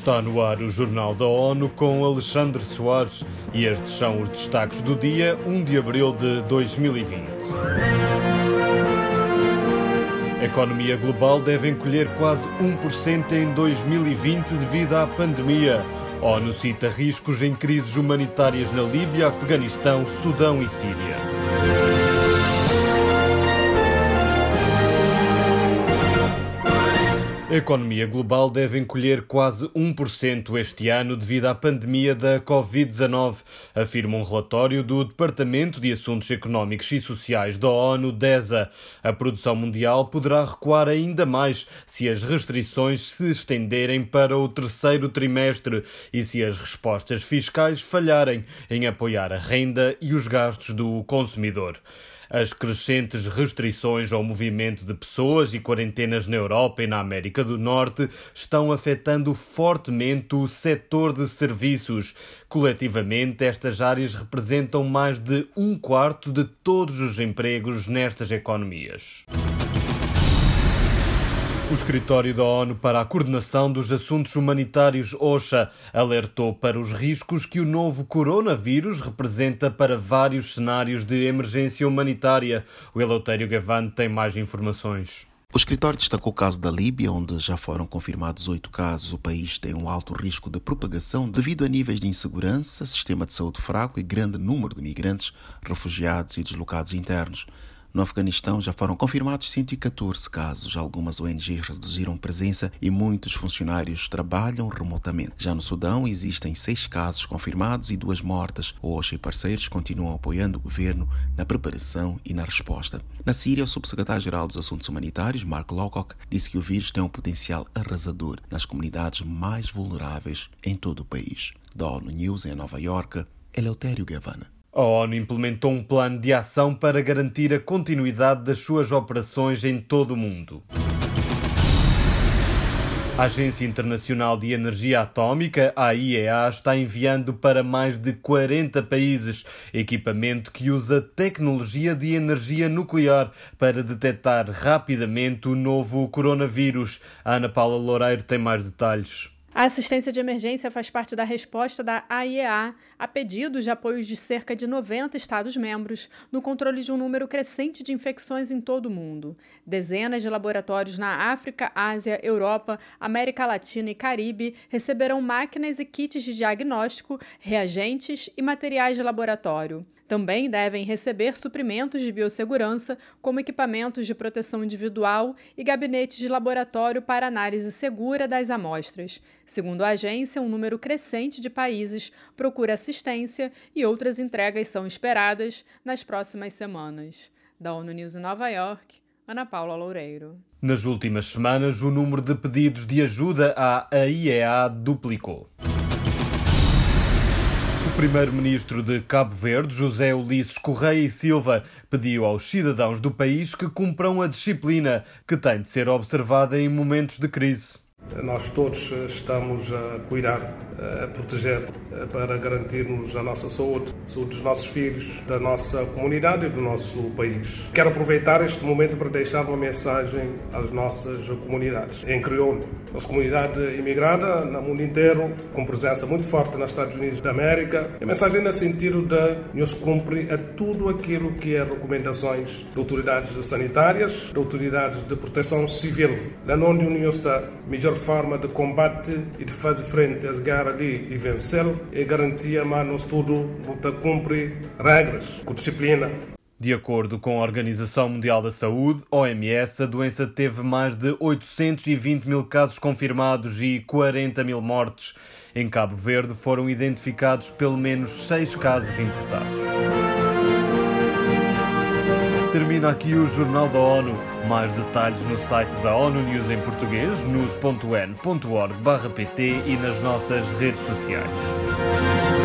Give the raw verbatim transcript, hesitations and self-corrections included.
Está no ar o Jornal da ONU com Alexandre Soares e estes são os destaques do dia um de abril de dois mil e vinte. A economia global deve encolher quase um por cento em dois mil e vinte devido à pandemia. A ONU cita riscos em crises humanitárias na Líbia, Afeganistão, Sudão e Síria. A economia global deve encolher quase um por cento este ano devido à pandemia da covid dezanove, afirma um relatório do Departamento de Assuntos Económicos e Sociais da ONU, DESA. A produção mundial poderá recuar ainda mais se as restrições se estenderem para o terceiro trimestre e se as respostas fiscais falharem em apoiar a renda e os gastos do consumidor. As crescentes restrições ao movimento de pessoas e quarentenas na Europa e na América do Norte estão afetando fortemente o setor de serviços. Coletivamente, estas áreas representam mais de um quarto de todos os empregos nestas economias. O Escritório da ONU para a Coordenação dos Assuntos Humanitários, OCHA, alertou para os riscos que o novo coronavírus representa para vários cenários de emergência humanitária. O Eleutério Gavan tem mais informações. O escritório destacou o caso da Líbia, onde já foram confirmados oito casos. O país tem um alto risco de propagação devido a níveis de insegurança, sistema de saúde fraco e grande número de migrantes, refugiados e deslocados internos. No Afeganistão já foram confirmados cento e catorze casos. Algumas O N Gs reduziram presença e muitos funcionários trabalham remotamente. Já no Sudão existem seis casos confirmados e duas mortas. O OCHA e parceiros continuam apoiando o governo na preparação e na resposta. Na Síria, o subsecretário-geral dos Assuntos Humanitários, Mark Lowcock, disse que o vírus tem um potencial arrasador nas comunidades mais vulneráveis em todo o país. Da ONU News em Nova Iorque, Eleutério Gavan. A ONU implementou um plano de ação para garantir a continuidade das suas operações em todo o mundo. A Agência Internacional de Energia Atómica, a I E A, está enviando para mais de quarenta países equipamento que usa tecnologia de energia nuclear para detectar rapidamente o novo coronavírus. A Ana Paula Loureiro tem mais detalhes. A assistência de emergência faz parte da resposta da A I E A a pedidos de apoio de cerca de noventa Estados-membros no controle de um número crescente de infecções em todo o mundo. Dezenas de laboratórios na África, Ásia, Europa, América Latina e Caribe receberão máquinas e kits de diagnóstico, reagentes e materiais de laboratório. Também devem receber suprimentos de biossegurança, como equipamentos de proteção individual e gabinetes de laboratório para análise segura das amostras. Segundo a agência, um número crescente de países procura assistência e outras entregas são esperadas nas próximas semanas. Da ONU News em Nova York, Ana Paula Loureiro. Nas últimas semanas, o número de pedidos de ajuda à I E A duplicou. O primeiro-ministro de Cabo Verde, José Ulisses Correia e Silva, pediu aos cidadãos do país que cumpram a disciplina que tem de ser observada em momentos de crise. Nós todos estamos a cuidar, a proteger, para garantirmos a nossa saúde, a saúde dos nossos filhos, da nossa comunidade e do nosso país. Quero aproveitar este momento para deixar uma mensagem às nossas comunidades. Em crioulo, nossa comunidade imigrada no mundo inteiro, com presença muito forte nos Estados Unidos da América. A mensagem no sentido de nos cumprir a tudo aquilo que é recomendações de autoridades sanitárias, de autoridades de proteção civil, na onde a União está melhor forma de combate e de fazer frente às guerras e vencer é garantir, mas nós tudo luta cumprir regras com disciplina. De acordo com a Organização Mundial da Saúde, O M S, a doença teve mais de oitocentos e vinte mil casos confirmados e quarenta mil mortes. Em Cabo Verde foram identificados pelo menos seis casos importados. Termina aqui o Jornal da ONU. Mais detalhes no site da ONU News em português, news ponto n ponto org barra pt e nas nossas redes sociais.